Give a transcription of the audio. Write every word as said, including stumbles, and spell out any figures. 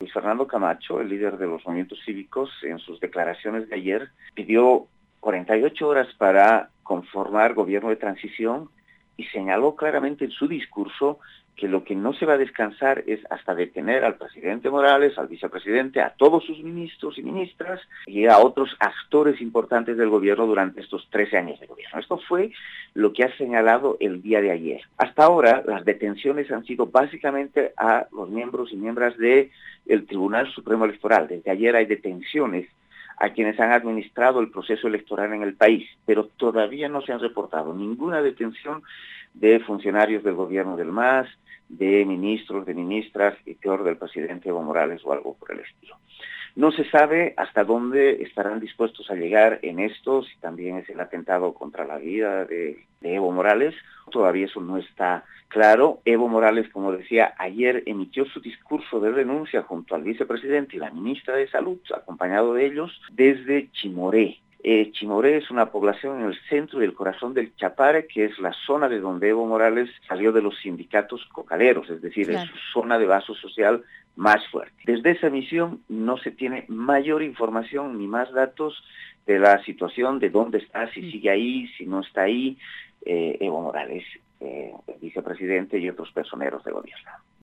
Luis Fernando Camacho, el líder de los movimientos cívicos, en sus declaraciones de ayer, pidió cuarenta y ocho horas para conformar gobierno de transición y señaló claramente en su discurso que lo que no se va a descansar es hasta detener al presidente Morales, al vicepresidente, a todos sus ministros y ministras y a otros actores importantes del gobierno durante estos trece años de gobierno. Esto fue lo que ha señalado el día de ayer. Hasta ahora, las detenciones han sido básicamente a los miembros y miembros del Tribunal Supremo Electoral. Desde ayer hay detenciones a quienes han administrado el proceso electoral en el país, pero todavía no se han reportado ninguna detención de funcionarios del gobierno del M A S, de ministros, de ministras y peor del presidente Evo Morales o algo por el estilo. No se sabe hasta dónde estarán dispuestos a llegar en esto, si también es el atentado contra la vida de, de Evo Morales. Todavía eso no está claro. Evo Morales, como decía, ayer emitió su discurso de renuncia junto al vicepresidente y la ministra de Salud, acompañado de ellos, desde Chimoré. Eh, Chimoré es una población en el centro y el corazón del Chapare, que es la zona de donde Evo Morales salió de los sindicatos cocaleros, es decir, claro, es su zona de base social más fuerte. Desde esa misión no se tiene mayor información ni más datos de la situación, de dónde está, si sigue ahí, si no está ahí, eh, Evo Morales, eh, el vicepresidente y otros personeros de gobierno.